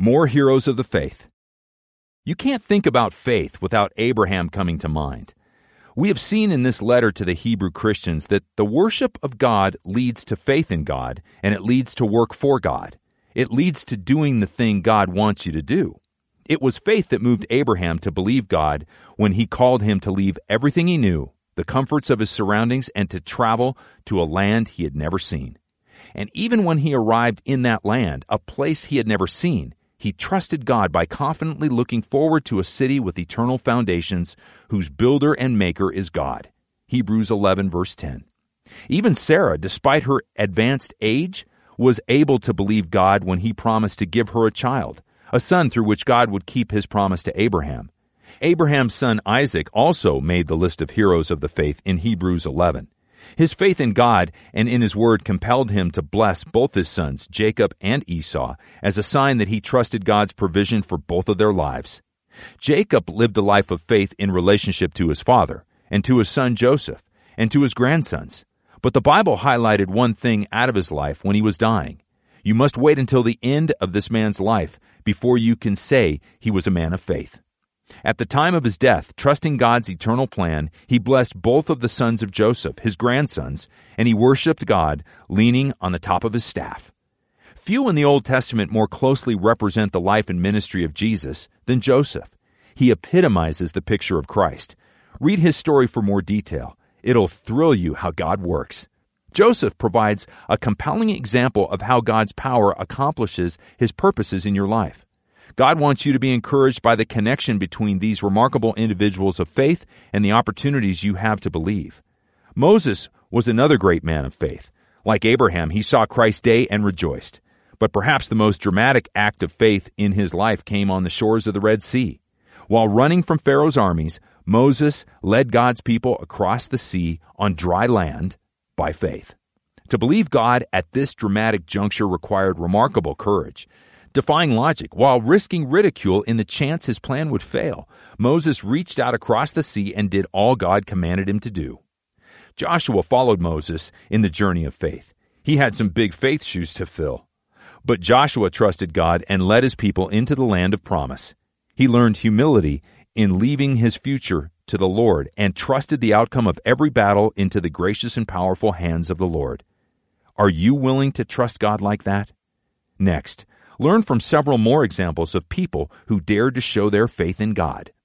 More heroes of the faith. You can't think about faith without Abraham coming to mind. We have seen in this letter to the Hebrew Christians that the worship of God leads to faith in God, and it leads to work for God. It leads to doing the thing God wants you to do. It was faith that moved Abraham to believe God when he called him to leave everything he knew, the comforts of his surroundings, and to travel to a land he had never seen. And even when he arrived in that land, a place he had never seen, he trusted God by confidently looking forward to a city with eternal foundations, whose builder and maker is God. Hebrews 11, verse 10. Even Sarah, despite her advanced age, was able to believe God when he promised to give her a child, a son through which God would keep his promise to Abraham. Abraham's son Isaac also made the list of heroes of the faith in Hebrews 11. His faith in God and in his word compelled him to bless both his sons, Jacob and Esau, as a sign that he trusted God's provision for both of their lives. Jacob lived a life of faith in relationship to his father, and to his son Joseph, and to his grandsons. But the Bible highlighted one thing out of his life when he was dying. You must wait until the end of this man's life before you can say he was a man of faith. At the time of his death, trusting God's eternal plan, he blessed both of the sons of Joseph, his grandsons, and he worshiped God, leaning on the top of his staff. Few in the Old Testament more closely represent the life and ministry of Jesus than Joseph. He epitomizes the picture of Christ. Read his story for more detail. It'll thrill you how God works. Joseph provides a compelling example of how God's power accomplishes his purposes in your life. God wants you to be encouraged by the connection between these remarkable individuals of faith and the opportunities you have to believe. Moses was another great man of faith. Like Abraham, he saw Christ's day and rejoiced. But perhaps the most dramatic act of faith in his life came on the shores of the Red Sea. While running from Pharaoh's armies, Moses led God's people across the sea on dry land by faith. To believe God at this dramatic juncture required remarkable courage. Defying logic, while risking ridicule in the chance his plan would fail, Moses reached out across the sea and did all God commanded him to do. Joshua followed Moses in the journey of faith. He had some big faith shoes to fill. But Joshua trusted God and led his people into the land of promise. He learned humility in leaving his future to the Lord and trusted the outcome of every battle into the gracious and powerful hands of the Lord. Are you willing to trust God like that? Next, learn from several more examples of people who dared to show their faith in God.